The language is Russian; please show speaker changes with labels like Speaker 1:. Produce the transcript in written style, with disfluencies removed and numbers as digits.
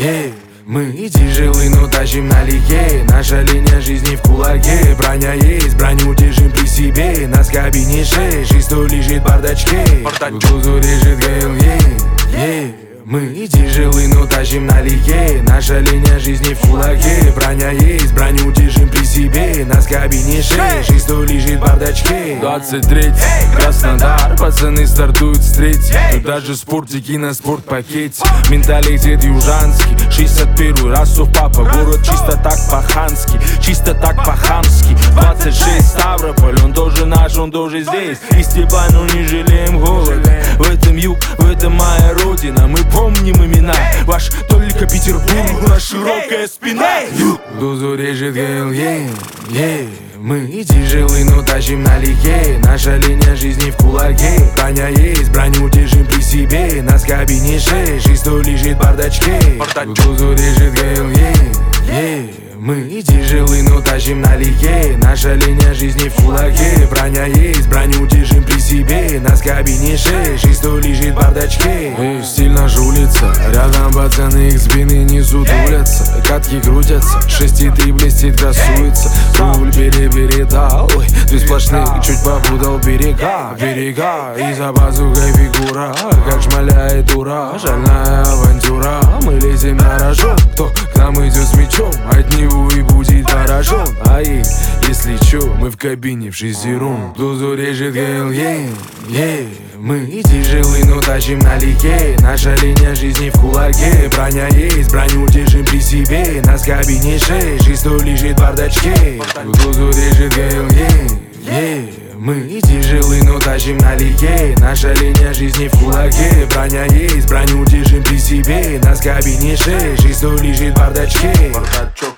Speaker 1: Мы тяжелы, но тащим налегке. Наша линия жизни в кулаке. Броня есть, броню держим при себе. Нас в кабине 6, 6 лежит в бардачке. Глазу режет ГЛЕ. Мы тяжелы, но тащим налегке. Наша линия жизни в кулаке. Броня есть, броню держим при себе. Нас в кабине 6, 6 лежит в бардачке. 23, Краснодар, пацаны стартуют с 3. Тут даже спортики на спортпакете. Менталитет южанский, 61 расов папа. Город чисто так по-хански, чисто так по-хамски. 26 Ставрополь, он тоже наш, он тоже здесь. Из тепла, но не жалеем голода. В этом юг, в этом моя родина. Мы помним имена, ваш только Петербург, наша широкая спина. Дозу режет ГЛЕ. Мы тяжелы, но тащим налегке. Наша линия жизни в кулаке. Броня есть, броню держим при себе. Нас в кабине 6, 6 лежит в бардачке. Дозу режет ГЛЕ. Мы тяжелы, но тащим налегке. Наша линия жизни в кулаке. Броня есть, броню держим при себе. Нас в кабине 6, 6 лежит в бардачке. Стильно жулится, рядом пацаны их спины не сутулятся. Катки крутятся, 6-3 блестит, красуется. Руль передал, ой, ты сплошных, чуть попутал берега. И за базукой фигура, как шмаляет дура. Шальная авантюра, мы лезем на рожон. Кто к нам идет с мечом, от него и будет поражен. Если чё, мы в кабине в шестером. Дозу режет ГЛЕ. Мы тяжелы, но тащим налегке. Наша линия жизни в кулаке. Броня есть, броню держим при себе. Нас в кабине 6, 6 лежит в бардачке. Дозу режет ГЛЕ. Мы тяжелы, но тащим налегке. Наша линия жизни в кулаке. Броня есть, броню держим при себе. Нас в кабине 6, 6 лежит в бардачке.